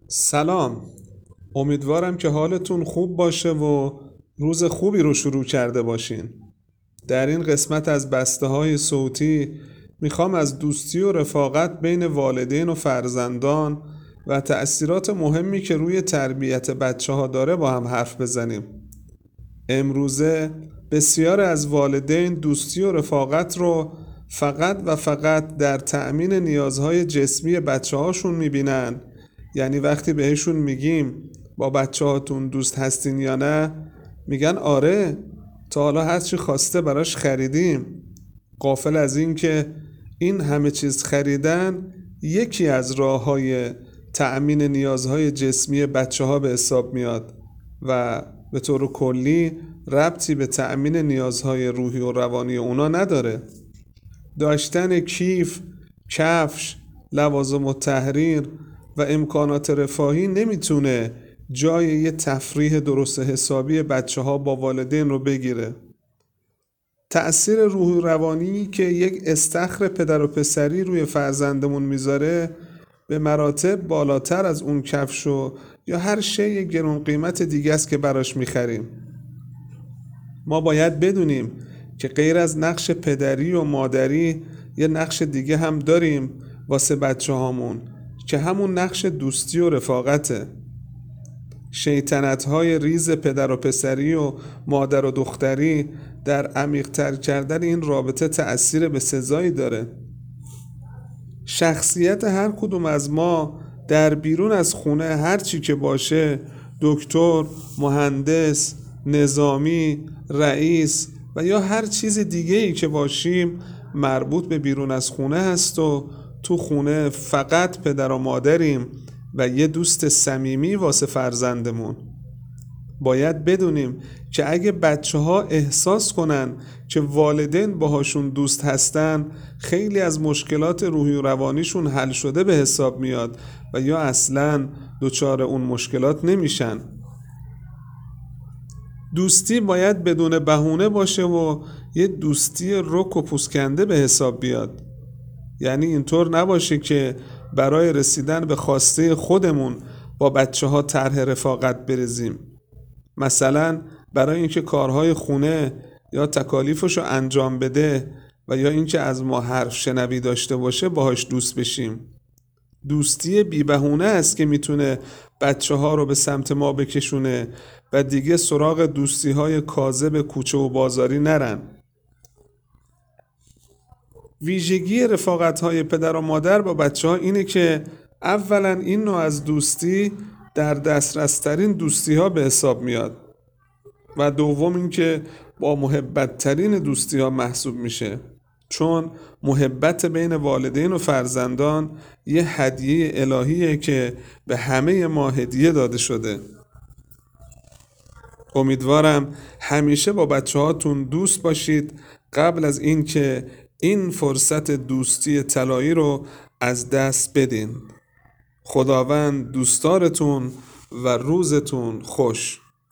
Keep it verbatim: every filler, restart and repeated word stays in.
سلام. امیدوارم که حالتون خوب باشه و روز خوبی رو شروع کرده باشین. در این قسمت از بسته های صوتی میخوام از دوستی و رفاقت بین والدین و فرزندان و تأثیرات مهمی که روی تربیت بچه ها داره با هم حرف بزنیم. امروزه بسیار از والدین دوستی و رفاقت رو فقط و فقط در تأمین نیازهای جسمی بچه هاشون میبینن. یعنی وقتی بهشون میگیم با بچه هاتون دوست هستین یا نه، میگن آره، تا حالا هرچی خواسته براش خریدیم. غافل از این که این همه چیز خریدن یکی از راه های تأمین نیازهای جسمی بچه ها به حساب میاد و به طور کلی ربطی به تأمین نیازهای روحی و روانی اونا نداره. داشتن کیف، کفش، لوازم التحریر و امکانات رفاهی نمیتونه جای یه تفریح درست حسابی بچه ها با والدین رو بگیره. تأثیر روحی روانی که یک استخر پدر و پسری روی فرزندمون میذاره به مراتب بالاتر از اون کفش و یا هر شی گرون قیمت دیگه است که براش میخریم. ما باید بدونیم که غیر از نقش پدری و مادری یه نقش دیگه هم داریم واسه بچه هامون که همون نقش دوستی و رفاقته. شیطنت های ریز پدر و پسری و مادر و دختری در عمیق تر کردن این رابطه تأثیر به سزایی داره. شخصیت هر کدوم از ما در بیرون از خونه هر چی که باشه، دکتر، مهندس، نظامی، رئیس و یا هر چیز دیگه ای که باشیم مربوط به بیرون از خونه هست و تو خونه فقط پدر و مادریم و یه دوست صمیمی واسه فرزندمون. باید بدونیم که اگه بچه ها احساس کنن که والدین باهاشون دوست هستن، خیلی از مشکلات روحی و روانیشون حل شده به حساب میاد و یا اصلاً دچار اون مشکلات نمیشن. دوستی باید بدون بهونه باشه و یه دوستی رک و پوسکنده به حساب بیاد. یعنی اینطور نباشه که برای رسیدن به خواسته خودمون با بچه ها طرح رفاقت بریزیم. مثلا برای اینکه کارهای خونه یا تکالیفشو انجام بده و یا اینکه از ما حرف شنوی داشته باشه باهاش دوست بشیم. دوستی بی بهونه است که میتونه بچه ها رو به سمت ما بکشونه و دیگه سراغ دوستی های کاذب کوچه و بازاری نرن. ویژگی رفاقت های پدر و مادر با بچه ها اینه که اولا این نوع از دوستی در دسترس ترین دوستی ها به حساب میاد و دوم این که با محبت ترین دوستی ها محسوب میشه، چون محبت بین والدین و فرزندان یه هدیه الهیه که به همه ما هدیه داده شده. امیدوارم همیشه با بچه هاتون دوست باشید قبل از این که این فرصت دوستی طلایی رو از دست بدین. خداوند دوستدارتون و روزتون خوش.